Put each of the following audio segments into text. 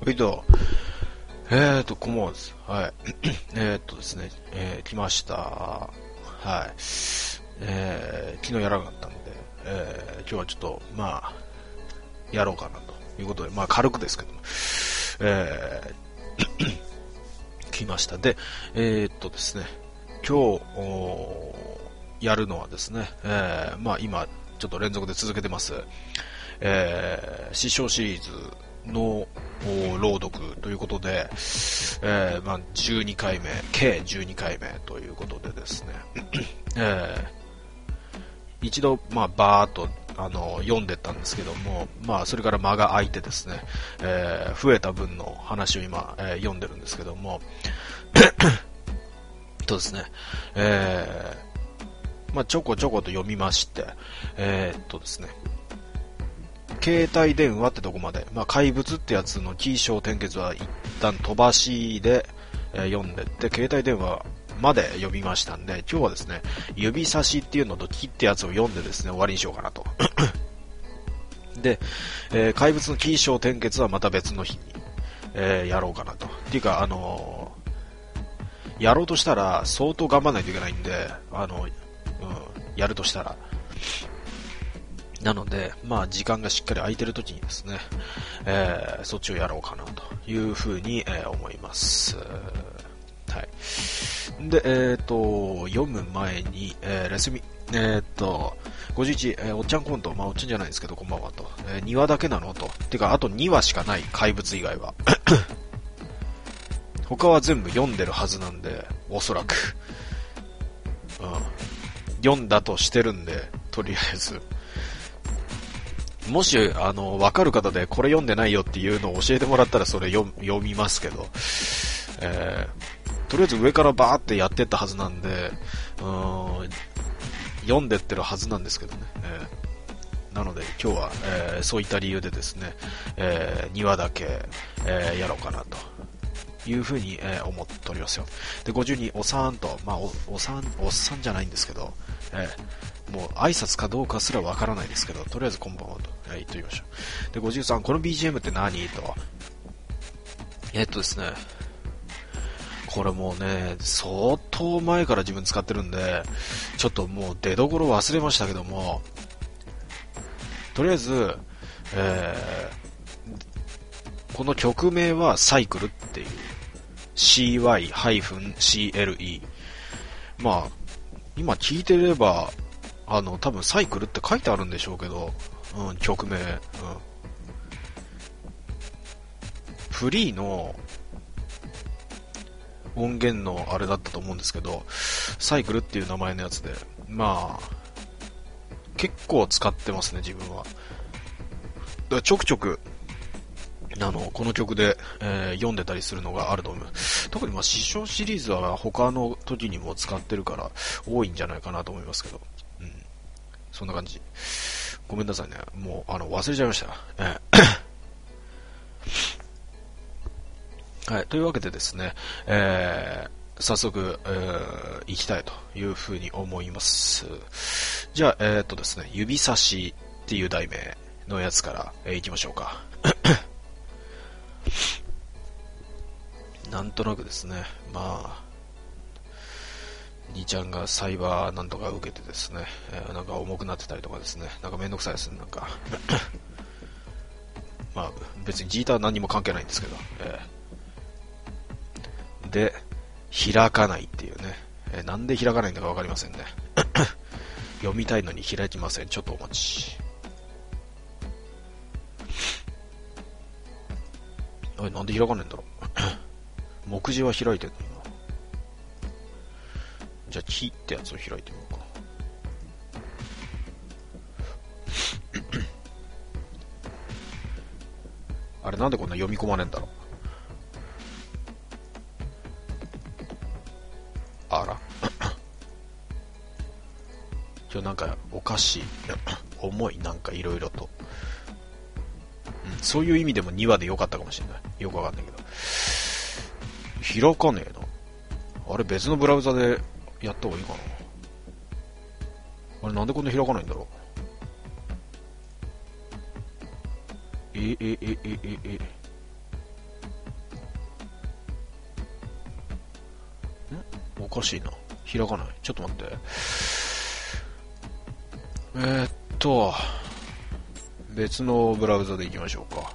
はいどこんばんはです。はい。ですね、来ました。はい。昨日やらなかったので、今日はちょっと、やろうかなということで、軽くですけども、え来ました。で、ですね、今日、やるのはですね、今、ちょっと連続で続けてます、師匠シリーズの朗読ということで、12回目、計12回目ということでですね、一度、バーっと、読んでったんですけども、それから間が空いてですね、増えた分の話を今、読んでるんですけども、とですね、ちょこちょこと読みまして、ですね、携帯電話ってとこまで、怪物ってやつの起承転結は一旦飛ばしで、読んでって、携帯電話まで読みましたんで、今日はですね、指差しっていうのと木ってやつを読んでですね、終わりにしようかなと。で、怪物の起承転結はまた別の日に、やろうかなと。っていうか、やろうとしたら相当頑張らないといけないんで、やるとしたら。なので、時間がしっかり空いてる時にですね、そっちをやろうかなというふうに、思います。はい。で、読む前に、レスミ、51、おっちゃんコント、おっちゃんじゃないですけど、こんばんはと。2話だけなのと。てか、あと2話しかない、怪物以外は。他は全部読んでるはずなんで、おそらく。読んだとしてるんで、とりあえず。もし、わかる方でこれ読んでないよっていうのを教えてもらったらそれ読みますけど、とりあえず上からバーってやってったはずなんで、読んでってるはずなんですけどね。なので今日は、そういった理由でですね、2話だけ、やろうかなというふうに、思っておりますよ。で、52、おさんと、おっさんじゃないんですけど、もう挨拶かどうかすらわからないですけど、とりあえずこんばんはと、言ってみましょう。で、53、この BGM って何と。ですね、これもうね、相当前から自分使ってるんで、ちょっともう出所忘れましたけども、とりあえず、この曲名はサイクルっていう、CY-CLE。今聞いてれば、多分サイクルって書いてあるんでしょうけど、曲名、フリーの音源のあれだったと思うんですけど、サイクルっていう名前のやつで、結構使ってますね、自分は。だからちょくちょく、この曲で、読んでたりするのがあると思います。特に師匠シリーズは他の時にも使ってるから多いんじゃないかなと思いますけど、そんな感じ。ごめんなさいね。もう、忘れちゃいました。はい。というわけでですね、早速、行きたいというふうに思います。じゃあ、ですね、指差しっていう題名のやつから、行きましょうか。なんとなくですね、兄ちゃんがサイバーなんとか受けてですね、なんか重くなってたりとかですね、なんかめんどくさいですね、なんか。別にジーターは何にも関係ないんですけど、で、開かないっていうね、なんで開かないんだかわかりませんね。読みたいのに開きません。ちょっとお待ち。なんで開かないんだろう。目次は開いてるのにな。じゃあ、木ってやつを開いてみようか。あれなんでこんな読み込まねえんだろう。あら。今日なんかおかしい。重い、なんかいろいろと。そういう意味でも2話で良かったかもしれない。よくわかんないけど。開かねえな。あれ別のブラウザでやった方がいいかな。あれなんでこんな開かないんだろう。 かしいな。開かない。ちょっと待って。別のブラウザで行きましょうか。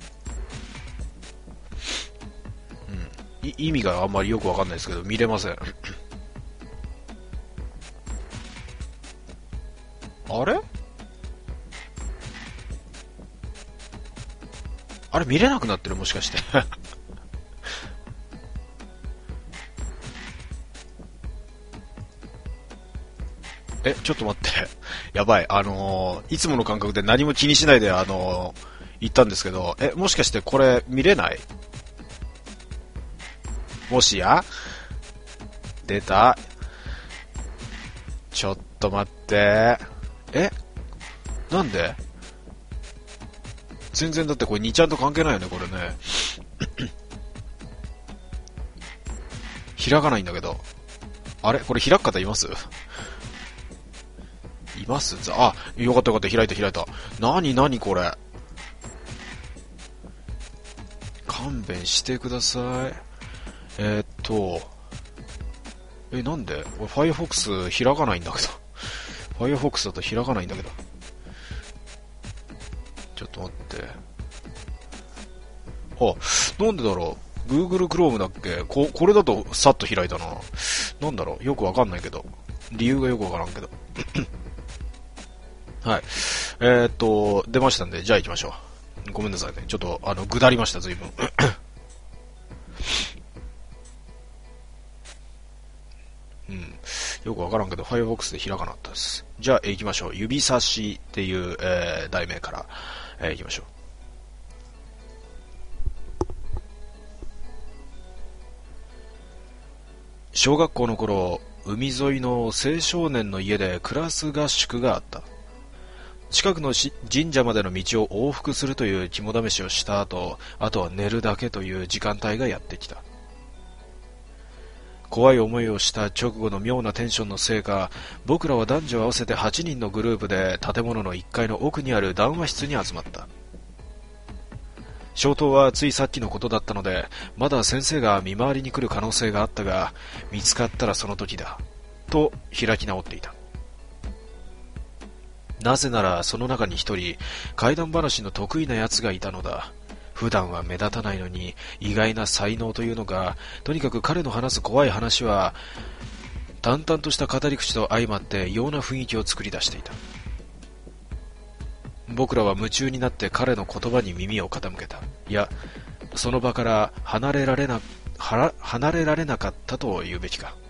意味があんまりよくわかんないですけど、見れません。あれあれ見れなくなってる、もしかして。ちょっと待って。やばい。いつもの感覚で何も気にしないで、言ったんですけど、もしかしてこれ見れない？もしや出た。ちょっと待って。なんで？全然だってこれ2ちゃんと関係ないよね、これね。開かないんだけど。あれこれ開く方います？います？あ、よかったよかった、開いた。なにこれ。勘弁してください。なんで俺 Firefox 開かないんだけど。Firefox だと開かないんだけど。ちょっと待って。なんでだろう。Google Chrome だっけ？これだとさっと開いたな。なんだろう。よくわかんないけど。理由がよくわからんけど。はい。出ましたんで、じゃあ行きましょう。ごめんなさいね。ちょっと、ぐだりました、随分。よくわからんけど、Firefox で開かなかったです。じゃあ、行きましょう。指差しっていう、題名から、行きましょう。小学校の頃、海沿いの青少年の家でクラス合宿があった。近くの神社までの道を往復するという肝試しをした後、あとは寝るだけという時間帯がやってきた。怖い思いをした直後の妙なテンションのせいか、僕らは男女合わせて8人のグループで建物の1階の奥にある談話室に集まった。消灯はついさっきのことだったので、まだ先生が見回りに来る可能性があったが、見つかったらその時だ、と開き直っていた。なぜならその中に一人、怪談話の得意な奴がいたのだ。普段は目立たないのに意外な才能というのが、とにかく彼の話す怖い話は淡々とした語り口と相まって異様な雰囲気を作り出していた。僕らは夢中になって彼の言葉に耳を傾けた。いや、その場から離れられなかったと言うべきか。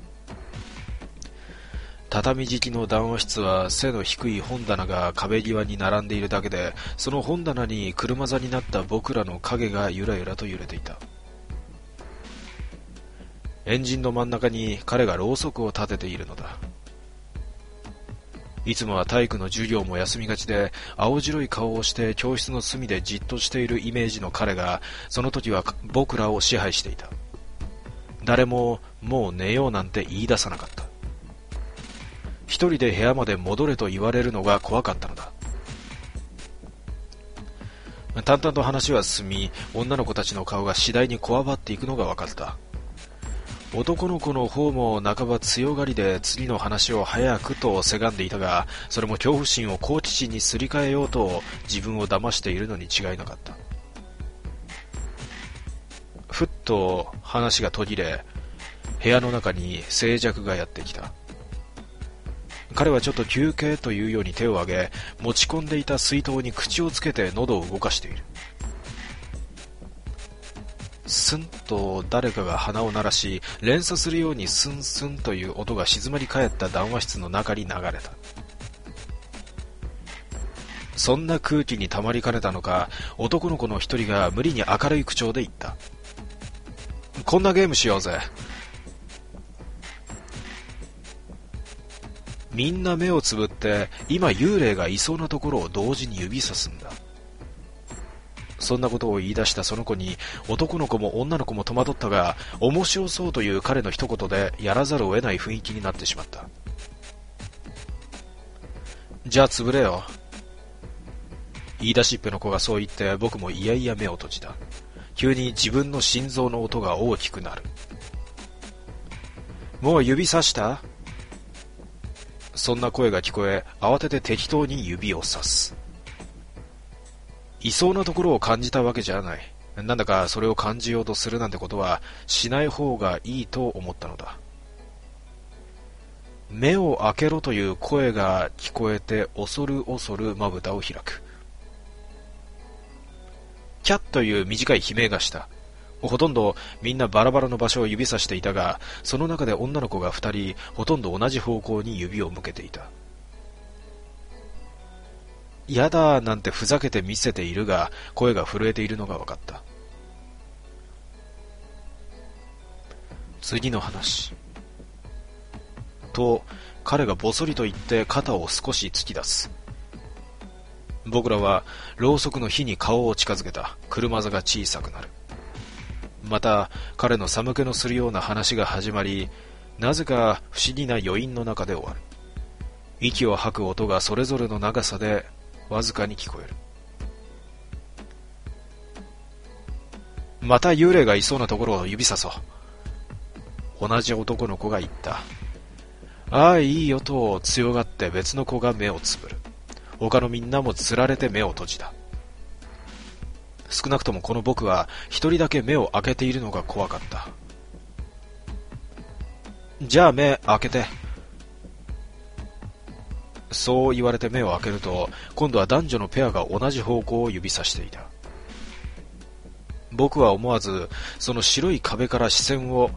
畳敷きの談話室は背の低い本棚が壁際に並んでいるだけで、その本棚に車座になった僕らの影がゆらゆらと揺れていた。エンジンの真ん中に彼がろうそくを立てているのだ。いつもは体育の授業も休みがちで、青白い顔をして教室の隅でじっとしているイメージの彼が、その時は僕らを支配していた。誰ももう寝ようなんて言い出さなかった。一人で部屋まで戻れと言われるのが怖かったのだ。淡々と話は進み、女の子たちの顔が次第にこわばっていくのが分かった。男の子の方も半ば強がりで次の話を早くとせがんでいたが、それも恐怖心を好奇心にすり替えようと自分を騙しているのに違いなかった。ふっと話が途切れ、部屋の中に静寂がやってきた。彼はちょっと休憩というように手を挙げ、持ち込んでいた水筒に口をつけて喉を動かしている。スンと誰かが鼻を鳴らし、連鎖するようにスンスンという音が静まり返った談話室の中に流れた。そんな空気にたまりかねたのか、男の子の一人が無理に明るい口調で言った。こんなゲームしようぜ。みんな目をつぶって今幽霊がいそうなところを同時に指さすんだ。そんなことを言い出したその子に男の子も女の子も戸惑ったが、面白そうという彼の一言でやらざるを得ない雰囲気になってしまった。じゃあ潰れよ。言い出しっぺの子がそう言って、僕もいやいや目を閉じた。急に自分の心臓の音が大きくなる。 もう指さした？そんな声が聞こえ、慌てて適当に指をさす。いそうなところを感じたわけじゃない。なんだかそれを感じようとするなんてことはしない方がいいと思ったのだ。目を開けろという声が聞こえて恐る恐るまぶたを開く。キャッという短い悲鳴がした。ほとんどみんなバラバラの場所を指さしていたが、その中で女の子が二人ほとんど同じ方向に指を向けていた。やだなんてふざけて見せているが、声が震えているのが分かった。次の話。と、彼がぼそりと言って肩を少し突き出す。僕らはろうそくの火に顔を近づけた。車座が小さくなる。また彼の寒気のするような話が始まり、なぜか不思議な余韻の中で終わる。息を吐く音がそれぞれの長さでわずかに聞こえる。また幽霊がいそうなところを指さそう。同じ男の子が言った。ああ、いいよと強がって別の子が目をつぶる。他のみんなもつられて目を閉じた。少なくともこの僕は一人だけ目を開けているのが怖かった。じゃあ目開けて。そう言われて目を開けると、今度は男女のペアが同じ方向を指さしていた。僕は思わずその白い壁から視線を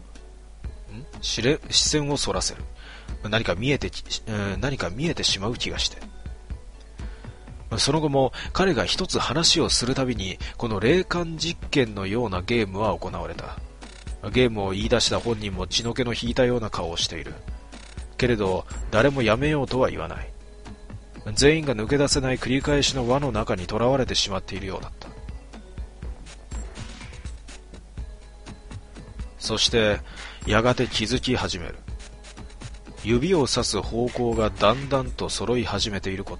そらせる。何か見えてしまう気がして。その後も彼が一つ話をするたびにこの霊感実験のようなゲームは行われた。ゲームを言い出した本人も血の気の引いたような顔をしている。けれど誰もやめようとは言わない。全員が抜け出せない繰り返しの輪の中に囚われてしまっているようだった。そしてやがて気づき始める。指をさす方向がだんだんと揃い始めていること。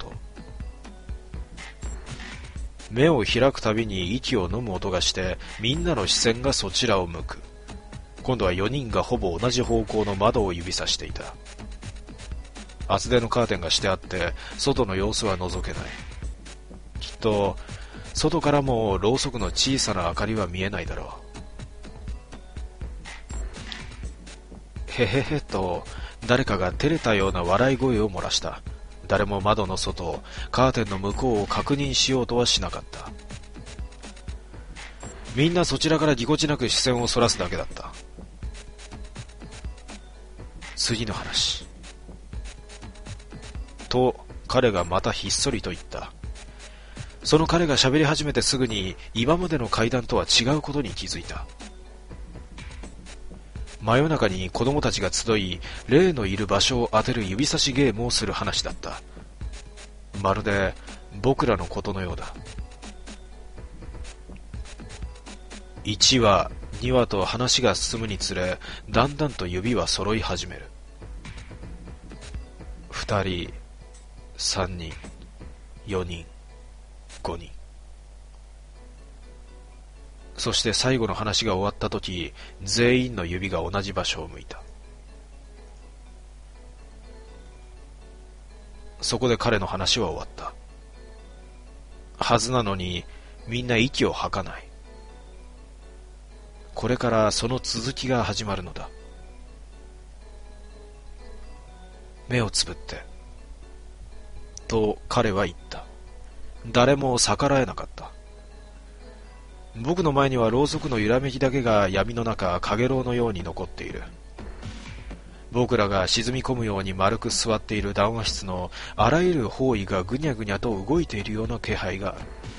目を開くたびに息を飲む音がしてみんなの視線がそちらを向く。今度は4人がほぼ同じ方向の窓を指さしていた。厚手のカーテンがしてあって外の様子は覗けない。きっと外からもろうそくの小さな明かりは見えないだろう。へへへと誰かが照れたような笑い声を漏らした。誰も窓の外、カーテンの向こうを確認しようとはしなかった。みんなそちらからぎこちなく視線をそらすだけだった。次の話。と彼がまたひっそりと言った。その彼が喋り始めてすぐに今までの階段とは違うことに気づいた。真夜中に子供たちが集い、霊のいる場所を当てる指差しゲームをする話だった。まるで僕らのことのようだ。1話、2話と話が進むにつれ、だんだんと指は揃い始める。2人、3人、4人、5人。そして最後の話が終わった時、全員の指が同じ場所を向いた。そこで彼の話は終わった。はずなのにみんな息を吐かない。これからその続きが始まるのだ。目をつぶってと彼は言った。誰も逆らえなかった。僕の前にはろうそくの揺らめきだけが闇の中かげろうのように残っている。僕らが沈み込むように丸く座っている談話室のあらゆる方位がぐにゃぐにゃと動いているような気配がある。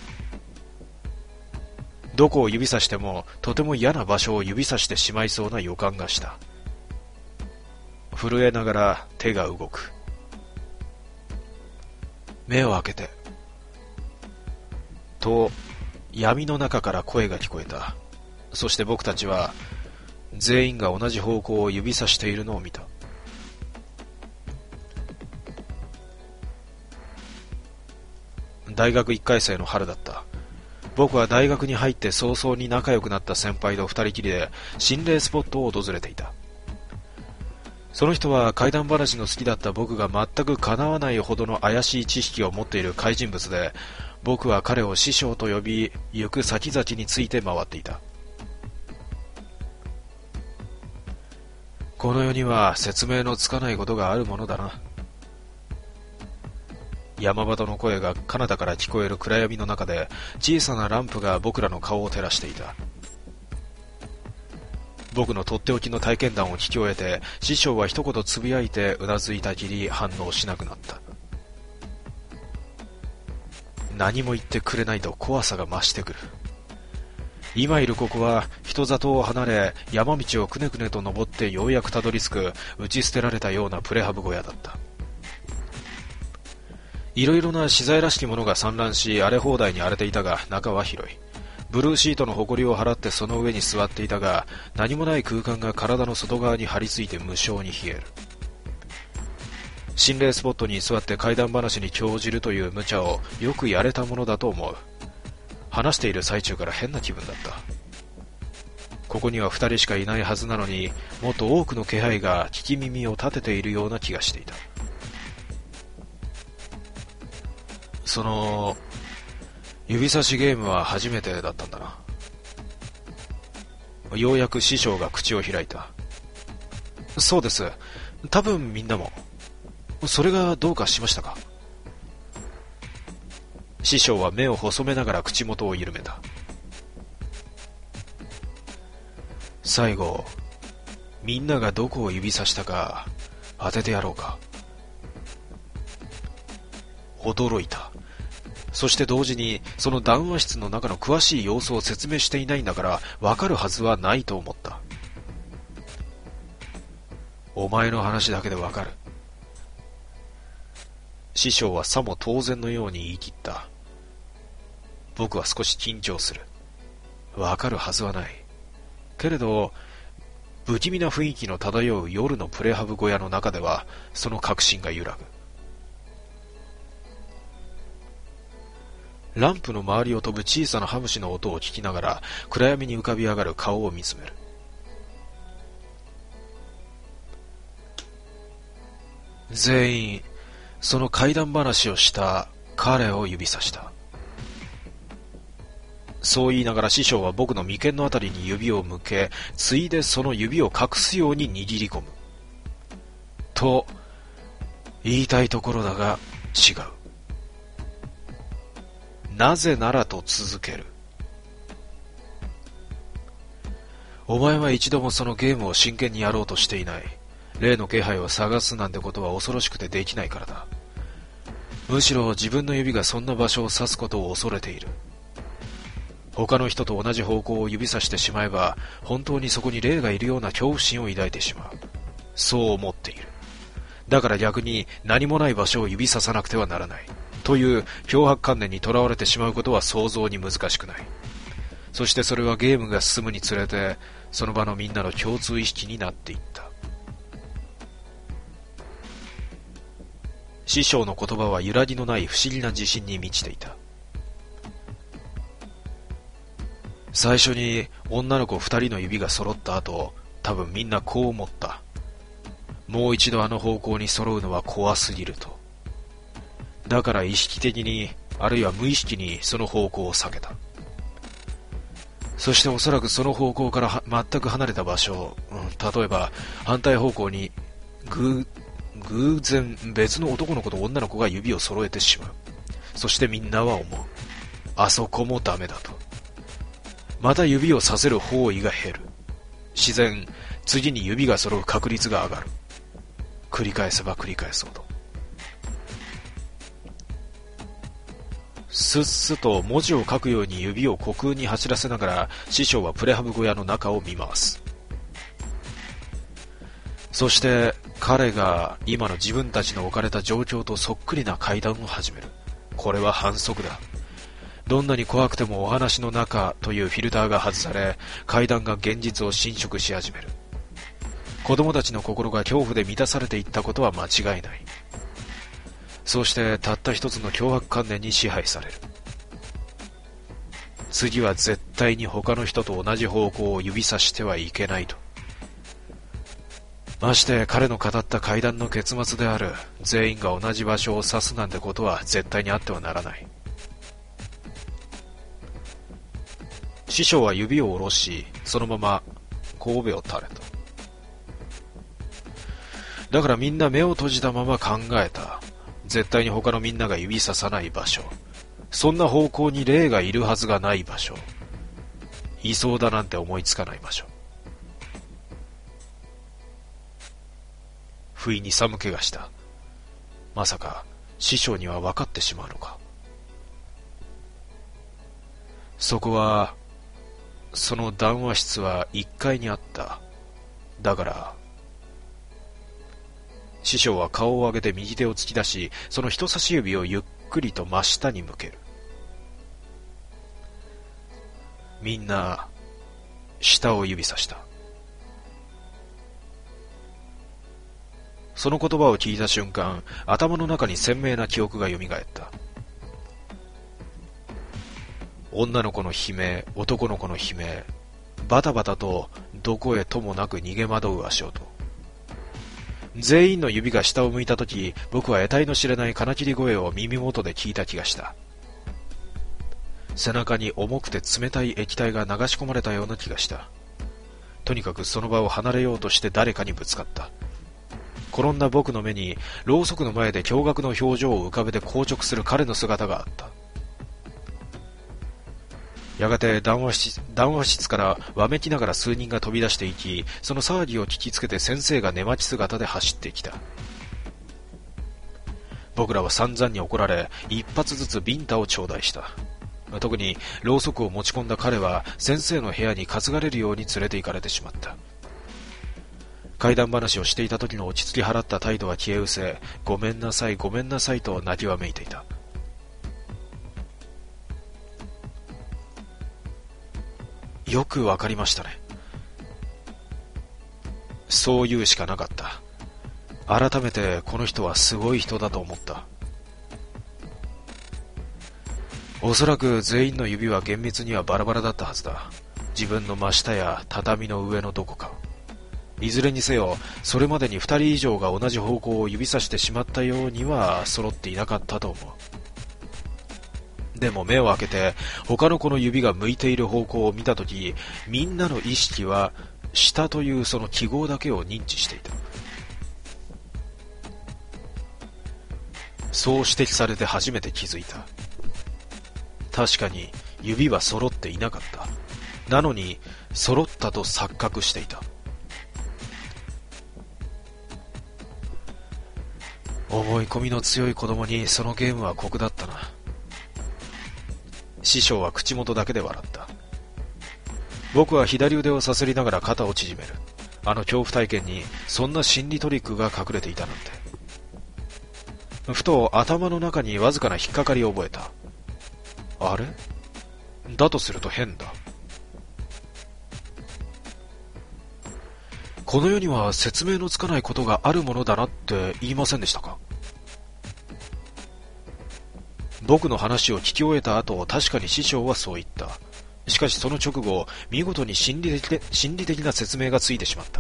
どこを指さしてもとても嫌な場所を指さしてしまいそうな予感がした。震えながら手が動く。目を開けてと闇の中から声が聞こえた。そして僕たちは全員が同じ方向を指さしているのを見た。大学1回生の春だった。僕は大学に入って早々に仲良くなった先輩と二人きりで心霊スポットを訪れていた。 その人は怪談話の好きだった僕が全く叶わないほどの怪しい知識を持っている怪人物で、僕は彼を師匠と呼び、行く先々について回っていた。この世には説明のつかないことがあるものだな。山端の声が彼方から聞こえる暗闇の中で、小さなランプが僕らの顔を照らしていた。僕のとっておきの体験談を聞き終えて、師匠は一言つぶやいてうなずいたきり反応しなくなった。何も言ってくれないと怖さが増してくる。今いるここは人里を離れ、山道をくねくねと登ってようやくたどり着く打ち捨てられたようなプレハブ小屋だった。いろいろな資材らしきものが散乱し、荒れ放題に荒れていたが、中は広い。ブルーシートの埃を払ってその上に座っていたが、何もない空間が体の外側に張り付いて無性に冷える。心霊スポットに座って怪談話に興じるという無茶をよくやれたものだと思う。話している最中から変な気分だった。ここには二人しかいないはずなのに、もっと多くの気配が聞き耳を立てているような気がしていた。その指差しゲームは初めてだったんだな。ようやく師匠が口を開いた。そうです。多分みんなも。それがどうかしましたか？師匠は目を細めながら口元を緩めた。最後、みんながどこを指さしたか当ててやろうか。驚いた。そして同時にその談話室の中の詳しい様子を説明していないんだから分かるはずはないと思った。お前の話だけで分かる。師匠はさも当然のように言い切った。僕は少し緊張する。分かるはずはない。けれど不気味な雰囲気の漂う夜のプレハブ小屋の中ではその確信が揺らぐ。ランプの周りを飛ぶ小さなハムシの音を聞きながら暗闇に浮かび上がる顔を見つめる。全員その怪談話をした彼を指さした。そう言いながら師匠は僕の眉間のあたりに指を向け、ついでその指を隠すように握り込む。と言いたいところだが違う。なぜならと続ける。お前は一度もそのゲームを真剣にやろうとしていない。例の気配を探すなんてことは恐ろしくてできないからだ。むしろ自分の指がそんな場所を指すことを恐れている。他の人と同じ方向を指さしてしまえば本当にそこに霊がいるような恐怖心を抱いてしまう。そう思っている。だから逆に何もない場所を指ささなくてはならないという強迫観念にとらわれてしまうことは想像に難しくない。そしてそれはゲームが進むにつれてその場のみんなの共通意識になっていった。師匠の言葉は揺らぎのない不思議な自信に満ちていた。最初に女の子二人の指が揃った後、多分みんなこう思った。もう一度あの方向に揃うのは怖すぎると。だから意識的にあるいは無意識にその方向を避けた。そしておそらくその方向から全く離れた場所、例えば反対方向に偶然別の男の子と女の子が指を揃えてしまう。そしてみんなは思う。あそこもダメだと。また指をさせる方位が減る。自然、次に指が揃う確率が上がる。繰り返せば繰り返すほど。すっすと文字を書くように指を虚空に走らせながら師匠はプレハブ小屋の中を見回す。そして彼が今の自分たちの置かれた状況とそっくりな階段を始める。これは反則だ。どんなに怖くてもお話の中というフィルターが外され、階段が現実を侵食し始める。子供たちの心が恐怖で満たされていったことは間違いない。そうしてたった一つの強迫観念に支配される。次は絶対に他の人と同じ方向を指さしてはいけないと。 まして彼の語った会談の結末である全員が同じ場所を指すなんてことは絶対にあってはならない。師匠は指を下ろし、そのまま神戸を垂れた。だからみんな目を閉じたまま考えた。絶対に他のみんなが指ささない場所。そんな方向に霊がいるはずがない場所。いそうだなんて思いつかない場所。不意に寒気がした。まさか師匠には分かってしまうのか。そこは、その談話室は1階にあった。だから、師匠は顔を上げて右手を突き出し、その人差し指をゆっくりと真下に向ける。みんな、下を指さした。その言葉を聞いた瞬間、頭の中に鮮明な記憶が蘇った。女の子の悲鳴、男の子の悲鳴、バタバタとどこへともなく逃げ惑う足音。全員の指が下を向いたとき、僕は得体の知れない金切り声を耳元で聞いた気がした。背中に重くて冷たい液体が流し込まれたような気がした。とにかくその場を離れようとして誰かにぶつかった。転んだ僕の目に、ろうそくの前で驚愕の表情を浮かべて硬直する彼の姿があった。やがて談話室からわめきながら数人が飛び出していき、その騒ぎを聞きつけて先生が寝待ち姿で走ってきた。僕らは散々に怒られ、一発ずつビンタを頂戴した。特にろうそくを持ち込んだ彼は先生の部屋に担がれるように連れて行かれてしまった。怪談話をしていた時の落ち着き払った態度は消え失せ、ごめんなさいごめんなさいと泣きわめいていた。よくわかりましたね。そう言うしかなかった。改めてこの人はすごい人だと思った。おそらく全員の指は厳密にはバラバラだったはずだ。自分の真下や畳の上のどこか。いずれにせよ、それまでに2人以上が同じ方向を指さしてしまったようには揃っていなかったと思う。でも目を開けて他の子の指が向いている方向を見たとき、みんなの意識は下というその記号だけを認知していた。そう指摘されて初めて気づいた。確かに指は揃っていなかった。なのに揃ったと錯覚していた。思い込みの強い子供にそのゲームは酷だったな。師匠は口元だけで笑った。僕は左腕をさすりながら肩を縮める。あの恐怖体験にそんな心理トリックが隠れていたなんて。ふと頭の中にわずかな引っかかりを覚えた。あれ？だとすると変だ。この世には説明のつかないことがあるものだなって言いませんでしたか？僕の話を聞き終えた後、確かに師匠はそう言った。しかしその直後、見事に心理的な説明がついてしまった。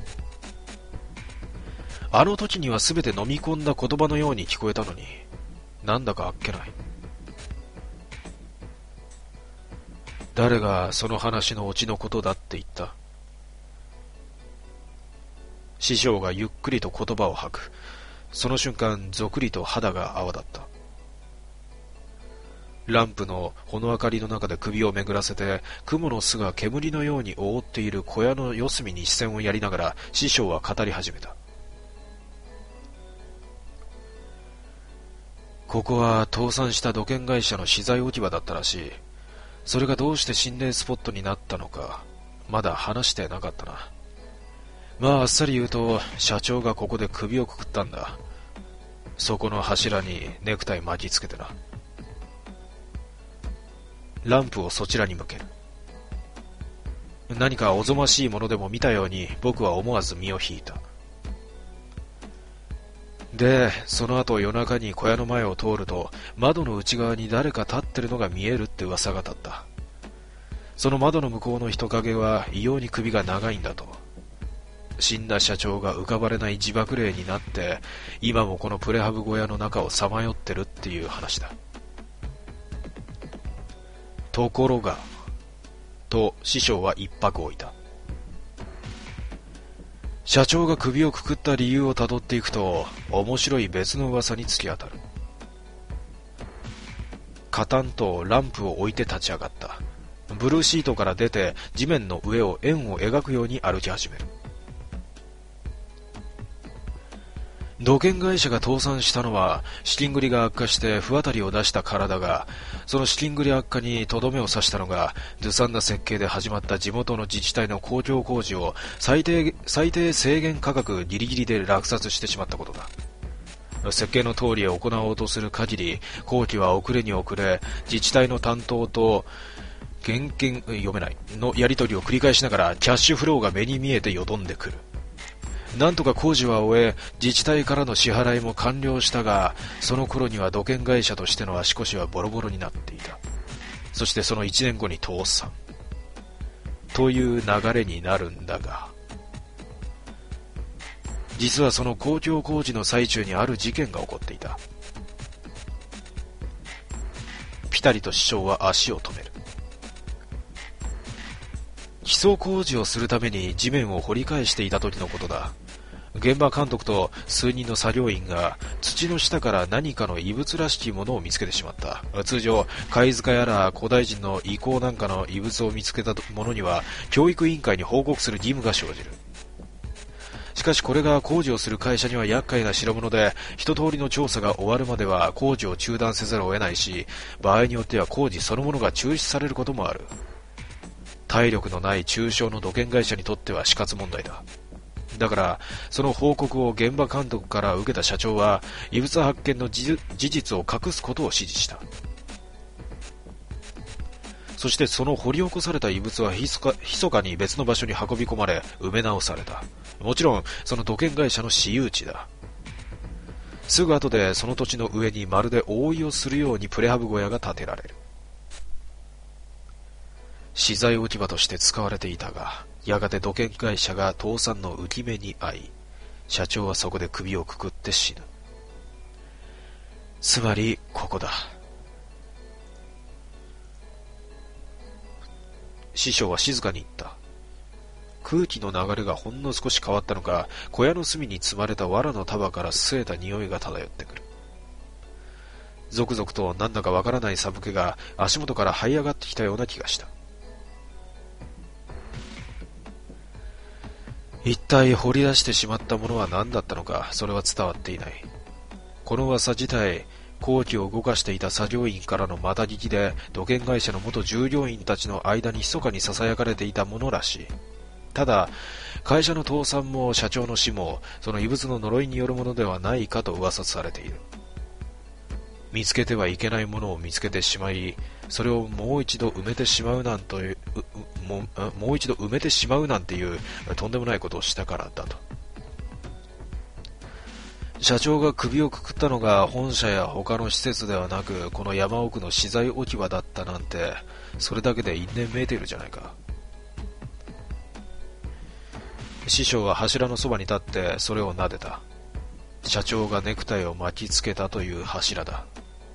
あの時には全て飲み込んだ言葉のように聞こえたのに、なんだかあっけない。誰がその話のオチのことだって言った？師匠がゆっくりと言葉を吐く。その瞬間、ぞくりと肌が泡立った。ランプのほの明かりの中で首を巡らせて、雲の巣が煙のように覆っている小屋の四隅に視線をやりながら、師匠は語り始めた。ここは倒産した土建会社の資材置き場だったらしい。それがどうして心霊スポットになったのか、まだ話してなかったな。まああっさり言うと、社長がここで首をくくったんだ。そこの柱にネクタイ巻きつけてな。ランプをそちらに向ける。何かおぞましいものでも見たように僕は思わず身を引いた。で、その後夜中に小屋の前を通ると、窓の内側に誰か立ってるのが見えるって噂が立った。その窓の向こうの人影は異様に首が長いんだと。 死んだ社長が浮かばれない自爆霊になって今もこのプレハブ小屋の中をさまよってるっていう話だ。ところがと師匠は一泊置いた。社長が首をくくった理由をたどっていくと面白い別の噂に突き当たる。カタンとランプを置いて立ち上がった。ブルーシートから出て地面の上を円を描くように歩き始める。土建会社が倒産したのは資金繰りが悪化して不当たりを出したからだが、その資金繰り悪化にとどめを刺したのがずさんな設計で始まった地元の自治体の公共工事を最低制限価格ギリギリで落札してしまったことだ。設計の通りへ行おうとする限り工期は遅れに遅れ、自治体の担当と現金読めないのやり取りを繰り返しながらキャッシュフローが目に見えてよどんでくる。なんとか工事は終え、自治体からの支払いも完了したが、その頃には土建会社としての足腰はボロボロになっていた。そしてその1年後に倒産という流れになるんだが、実はその公共工事の最中にある事件が起こっていた。ピタリと師匠は足を止める。基礎工事をするために地面を掘り返していた時のことだ。現場監督と数人の作業員が土の下から何かの異物らしきものを見つけてしまった。通常、貝塚やら古代人の遺構なんかの異物を見つけた者には教育委員会に報告する義務が生じる。しかしこれが工事をする会社には厄介な代物で、一通りの調査が終わるまでは工事を中断せざるを得ないし、場合によっては工事そのものが中止されることもある。体力のない中小の土建会社にとっては死活問題だ。だからその報告を現場監督から受けた社長は異物発見の事実を隠すことを指示した。そしてその掘り起こされた異物は密かに別の場所に運び込まれ埋め直された。もちろんその土建会社の私有地だ。すぐ後でその土地の上にまるで覆いをするようにプレハブ小屋が建てられる。資材置き場として使われていたが、やがて土建会社が倒産の浮き目に遭い、社長はそこで首をくくって死ぬ。つまりここだ。師匠は静かに言った。空気の流れがほんの少し変わったのか、小屋の隅に積まれた藁の束から据えた匂いが漂ってくる。ゾクゾクとなんだかわからない寒気が足元から這い上がってきたような気がした。一体掘り出してしまったものは何だったのか、それは伝わっていない。この噂自体、工期を動かしていた作業員からのまた聞きで、土建会社の元従業員たちの間に密かに囁かれていたものらしい。ただ、会社の倒産も社長の死も、その異物の呪いによるものではないかと噂されている。見つけてはいけないものを見つけてしまい、それをもう一度埋めてしまうなんていうとんでもないことをしたからだと。社長が首をくくったのが本社や他の施設ではなく、この山奥の資材置き場だったなんて、それだけで因縁めいているじゃないか。師匠は柱のそばに立ってそれを撫でた。社長がネクタイを巻きつけたという柱だ。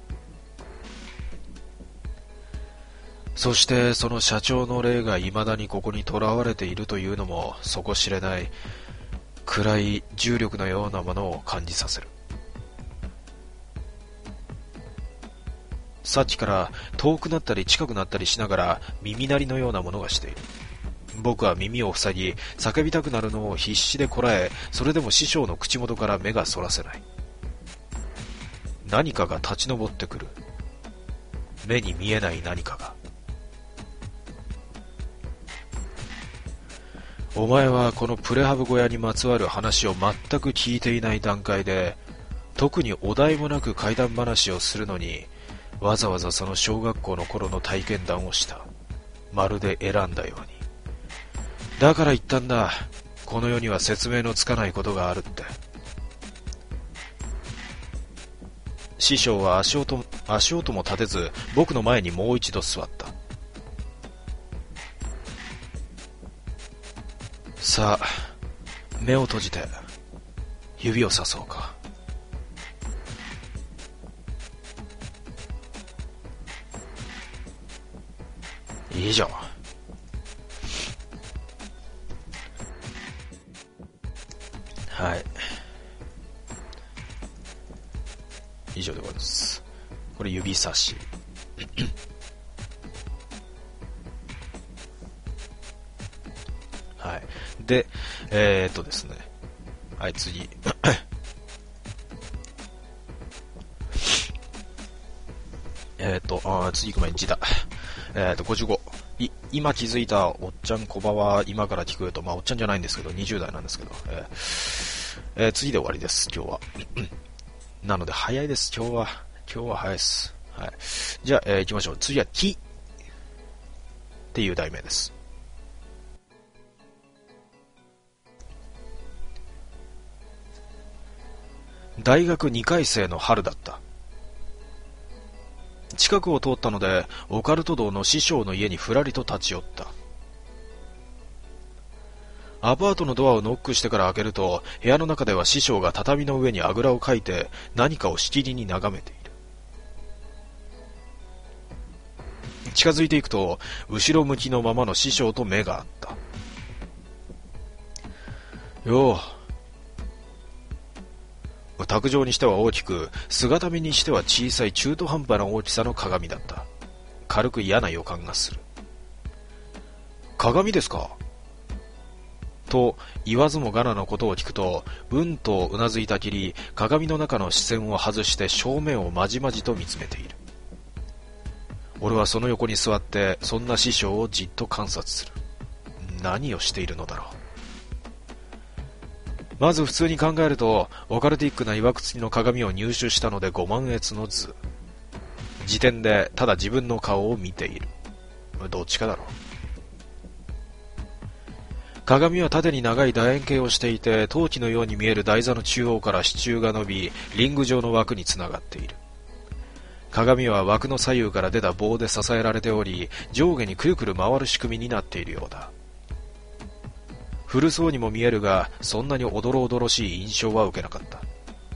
そしてその社長の霊が未だにここに囚われているというのも底知れない暗い重力のようなものを感じさせる。さっきから遠くなったり近くなったりしながら耳鳴りのようなものがしている。僕は耳を塞ぎ叫びたくなるのを必死でこらえ、それでも師匠の口元から目がそらせない。何かが立ち上ってくる。目に見えない何かが。お前はこのプレハブ小屋にまつわる話を全く聞いていない段階で、特にお題もなく怪談話をするのに、わざわざその小学校の頃の体験談をした。まるで選んだように。だから言ったんだ。この世には説明のつかないことがあるって。師匠は足音も立てず、僕の前にもう一度座った。さあ、 目を閉じて指をさそうか。以上。はい。以上でございます。これ指差し。はい。で、ですね。はい、次。次行く前に字だ。55。今気づいたおっちゃん小葉は今から聞くと、まあおっちゃんじゃないんですけど、20代なんですけど、次で終わりです、今日は。なので早いです、今日は早いです。はい。じゃあ、行きましょう。次は木っていう題名です。大学2回生の春だった。近くを通ったので、オカルト道の師匠の家にふらりと立ち寄った。アパートのドアをノックしてから開けると、部屋の中では師匠が畳の上にあぐらをかいて何かをしきりに眺めている。近づいていくと、後ろ向きのままの師匠と目が合った。よう。卓上にしては大きく、姿見にしては小さい中途半端な大きさの鏡だった。軽く嫌な予感がする。鏡ですかと言わずもがなのことを聞くと、うんとうなずいたきり、鏡の中の視線を外して正面をまじまじと見つめている。俺はその横に座ってそんな師匠をじっと観察する。何をしているのだろう。まず普通に考えると、オカルティックな曰くつきの鏡を入手したので5万円の図。時点でただ自分の顔を見ている。どっちかだろう。鏡は縦に長い楕円形をしていて、陶器のように見える台座の中央から支柱が伸び、リング状の枠につながっている。鏡は枠の左右から出た棒で支えられており、上下にくるくる回る仕組みになっているようだ。古そうにも見えるが、そんなにおどろおどろしい印象は受けなかった。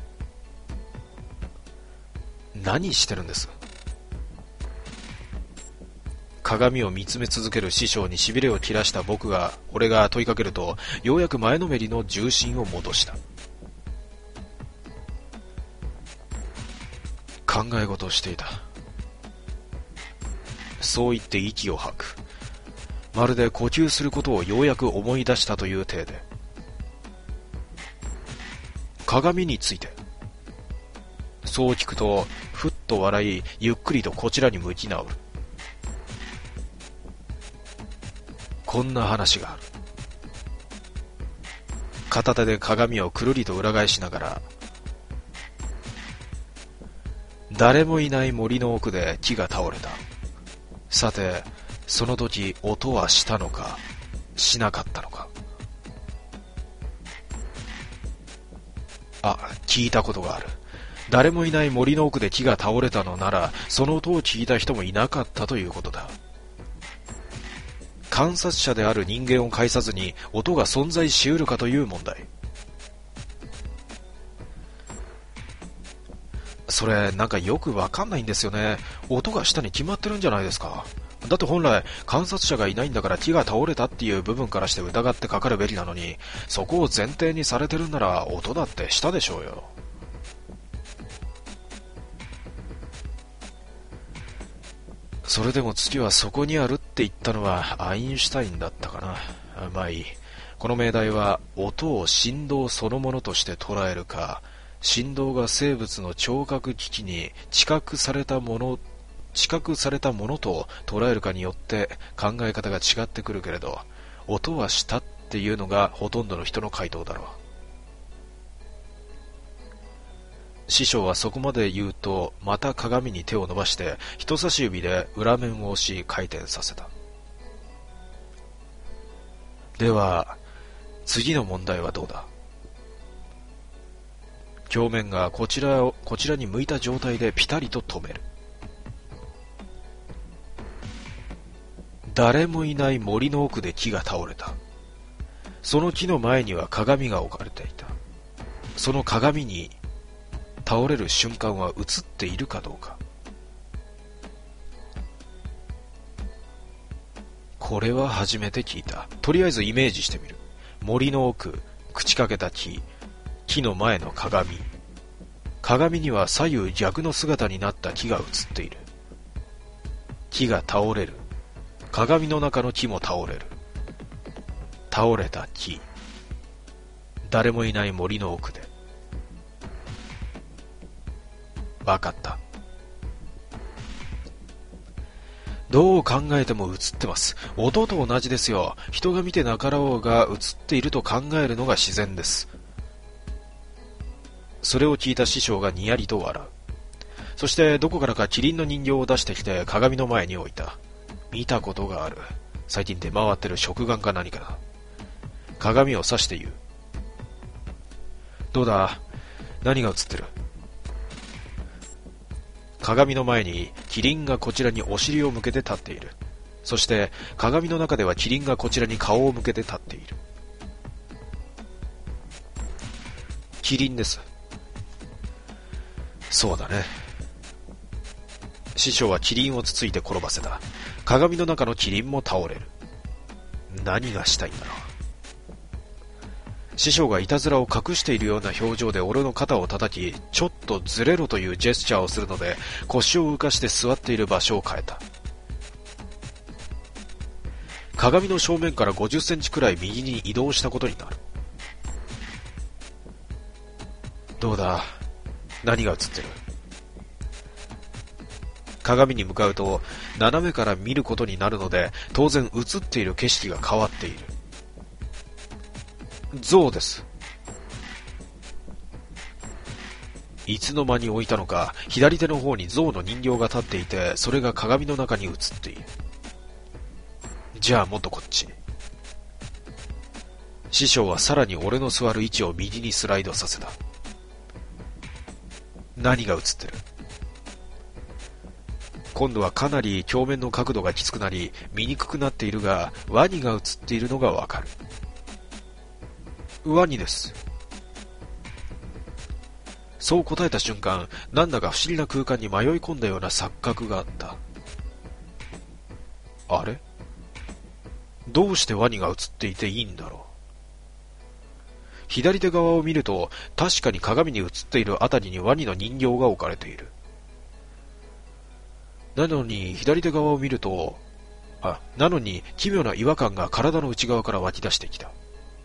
何してるんです？鏡を見つめ続ける師匠に痺れを切らした俺が問いかけると、ようやく前のめりの重心を戻した。考え事をしていた。そう言って息を吐く。まるで呼吸することをようやく思い出したという体で。鏡について。そう聞くと、ふっと笑い、ゆっくりとこちらに向き直る。こんな話がある。片手で鏡をくるりと裏返しながら、誰もいない森の奥で木が倒れた。さて、その時音はしたのか、しなかったのか。聞いたことがある。誰もいない森の奥で木が倒れたのなら、その音を聞いた人もいなかったということだ。観察者である人間を介さずに音が存在し得るかという問題。それなんかよくわかんないんですよね。音がしたに決まってるんじゃないですか。だって本来観察者がいないんだから木が倒れたっていう部分からして疑ってかかるべきなのに、そこを前提にされてるんなら音だってしたでしょうよ。それでも月はそこにあるって言ったのはアインシュタインだったかな。まあいい。この命題は音を振動そのものとして捉えるか、振動が生物の聴覚機器に知覚されたものと捉えるかによって考え方が違ってくるけれど、音はしたっていうのがほとんどの人の回答だろう。師匠はそこまで言うと、また鏡に手を伸ばして人差し指で裏面を押し回転させた。では次の問題はどうだ。鏡面がこちらに向いた状態でピタリと止める。誰もいない森の奥で木が倒れた。 その木の前には鏡が置かれていた。その鏡に倒れる瞬間は映っているかどうか。これは初めて聞いた。とりあえずイメージしてみる。森の奥、朽ちかけた木、木の前の鏡。鏡には左右逆の姿になった木が映っている。木が倒れる。鏡の中の木も倒れる。倒れた木。誰もいない森の奥で。わかった。どう考えても映ってます。音と同じですよ。人が見てなかろうが映っていると考えるのが自然です。それを聞いた師匠がにやりと笑う。そしてどこからかキリンの人形を出してきて鏡の前に置いた。見たことがある。最近出回ってる食玩か何かだ。鏡を指して言う。どうだ？何が映ってる？鏡の前にキリンがこちらにお尻を向けて立っている。そして鏡の中ではキリンがこちらに顔を向けて立っている。キリンです。そうだね。師匠はキリンをつついて転ばせた。鏡の中のキリンも倒れる。何がしたいんだろう。師匠がいたずらを隠しているような表情で俺の肩を叩き、ちょっとずれろというジェスチャーをするので、腰を浮かして座っている場所を変えた。鏡の正面から50センチくらい右に移動したことになる。どうだ？何が映ってる？鏡に向かうと斜めから見ることになるので、当然映っている景色が変わっている。象です。いつの間に置いたのか、左手の方に象の人形が立っていて、それが鏡の中に映っている。じゃあもっとこっち。師匠はさらに俺の座る位置を右にスライドさせた。何が映ってる？今度はかなり鏡面の角度がきつくなり、見にくくなっているが、ワニが映っているのがわかる。ワニです。そう答えた瞬間、なんだか不思議な空間に迷い込んだような錯覚があった。あれ？どうしてワニが映っていていいんだろう。左手側を見ると、確かに鏡に映っているあたりにワニの人形が置かれている。なのに左手側を見ると、なのに奇妙な違和感が体の内側から湧き出してきた。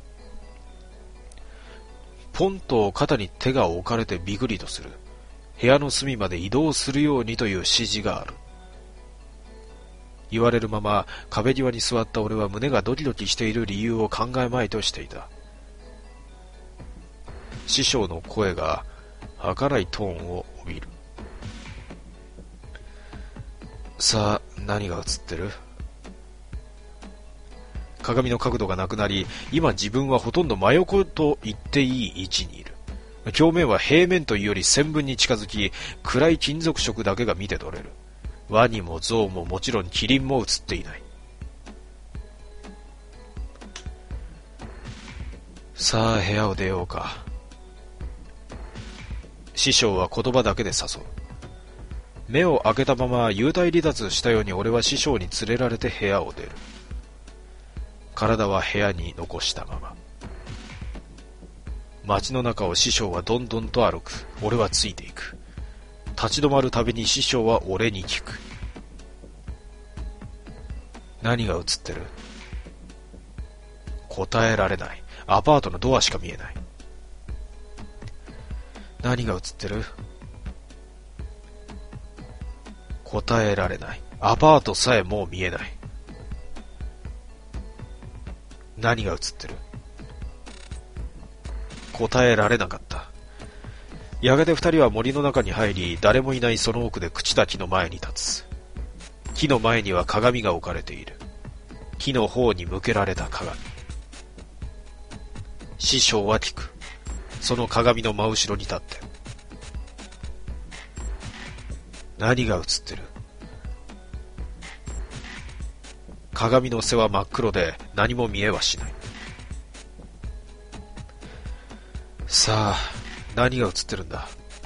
ポンと肩に手が置かれてビクリとする。部屋の隅まで移動するようにという指示がある。言われるまま壁際に座った俺は胸がドキドキしている理由を考えまいとしていた。師匠の声が儚いトーンを帯びる。さあ、何が映ってる？鏡の角度がなくなり、今自分はほとんど真横と言っていい位置にいる。表面は平面というより線分に近づき、暗い金属色だけが見て取れる。ワニもゾウももちろんキリンも映っていない。さあ、部屋を出ようか。師匠は言葉だけで誘う。目を開けたまま幽体離脱したように俺は師匠に連れられて部屋を出る。体は部屋に残したまま。街の中を師匠はどんどんと歩く。俺はついていく。立ち止まるたびに師匠は俺に聞く。何が映ってる？答えられない。アパートのドアしか見えない。何が映ってる？答えられない。アパートさえもう見えない。何が映ってる？答えられなかった。やがて二人は森の中に入り、誰もいないその奥で朽ちた木の前に立つ。木の前には鏡が置かれている。木の方に向けられた鏡。師匠は聞く。その鏡の真後ろに立って。何が映ってる？鏡の背は真っ黒で何も見えはしない。 さあ、何が映ってるんだ。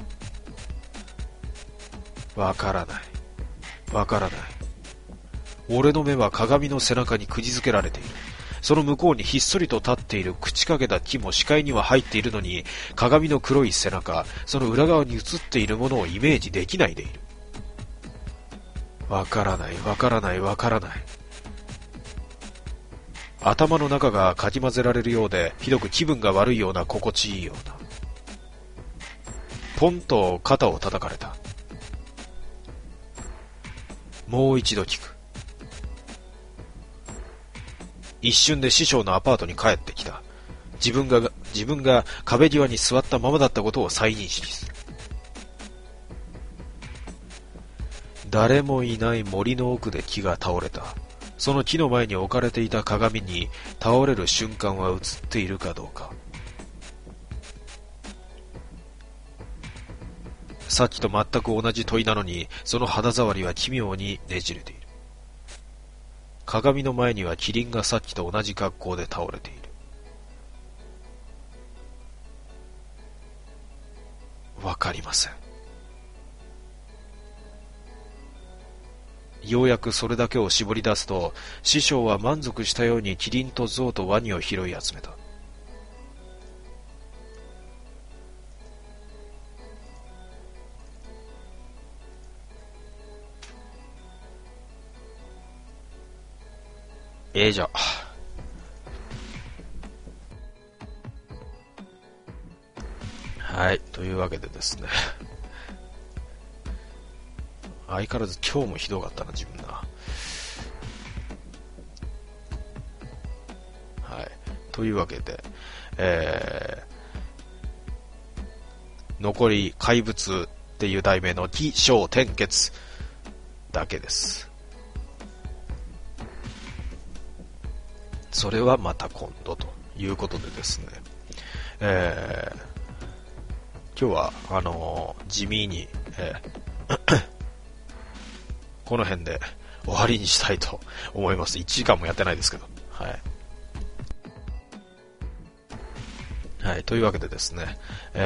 わからない。わからない。俺の目は鏡の背中にくじづけられている。その向こうにひっそりと立っている朽ちかけた木も視界には入っているのに、鏡の黒い背中、その裏側に映っているものをイメージできないでいる。わからない、わからない、わからない。頭の中がかき混ぜられるようで、ひどく気分が悪いような心地いいような。ポンと肩を叩かれた。もう一度聞く。一瞬で師匠のアパートに帰ってきた。自分が壁際に座ったままだったことを再認識する。誰もいない森の奥で木が倒れた。その木の前に置かれていた鏡に倒れる瞬間は映っているかどうか。さっきと全く同じ問いなのに、その肌触りは奇妙にねじれている。鏡の前にはキリンがさっきと同じ格好で倒れている。わかりません。ようやくそれだけを絞り出すと、師匠は満足したようにキリンとゾウとワニを拾い集めた。じゃはい、というわけでですね。相変わらず今日もひどかったな、自分な。はい。というわけで、残り怪物っていう題名の起承転結だけです。それはまた今度ということでですね、今日は地味に、この辺で終わりにしたいと思います。1時間もやってないですけど。はい。はい、というわけでですね、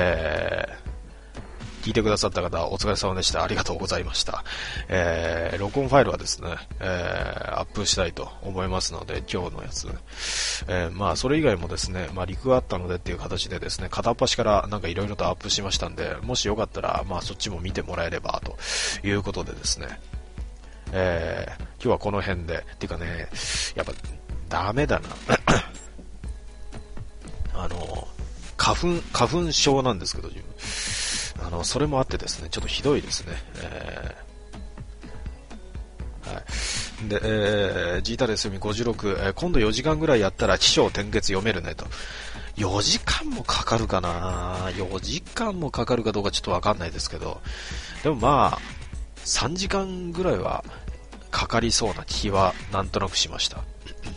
聞いてくださった方、お疲れ様でした。ありがとうございました。録音ファイルはですね、アップしたいと思いますので、今日のやつ。まあ、それ以外もですね、まあ、リクがあったのでっていう形でですね、片っ端からなんか色々とアップしましたんで、もしよかったら、まあ、そっちも見てもらえれば、ということでですね、今日はこの辺で、っていうかね、やっぱ、ダメだな。花粉症なんですけど、自分。それもあってですね、ちょっとひどいですね。はい。で、ジータレスミ56、今度4時間ぐらいやったら起承転結読めるねと。4時間もかかるかな ?4 時間もかかるかどうかちょっとわかんないですけど、でもまあ、3時間ぐらいはかかりそうな気はなんとなくしました。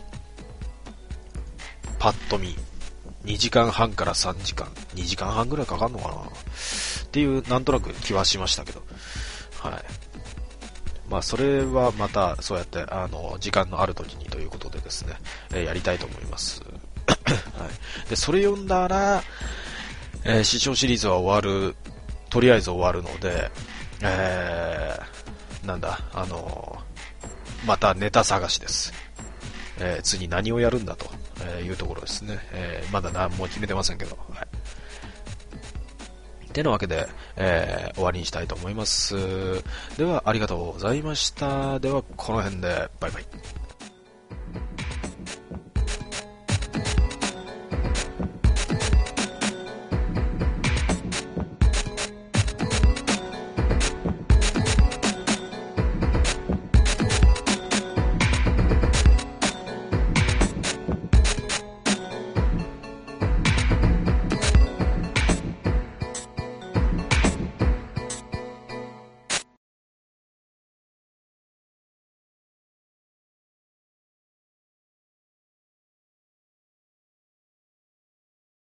パッと見。2時間半から3時間。2時間半ぐらいかかるのかなっていうなんとなく気はしましたけど。はい。まあそれはまたそうやって時間のある時にということでですね、やりたいと思います。はい。で、それ読んだら、師匠シリーズは終わる、とりあえず終わるので、なんだ、またネタ探しです。次何をやるんだというところですね。まだ何も決めてませんけど。はい。てなわけで、終わりにしたいと思います。では、ありがとうございました。では、この辺で、バイバイ。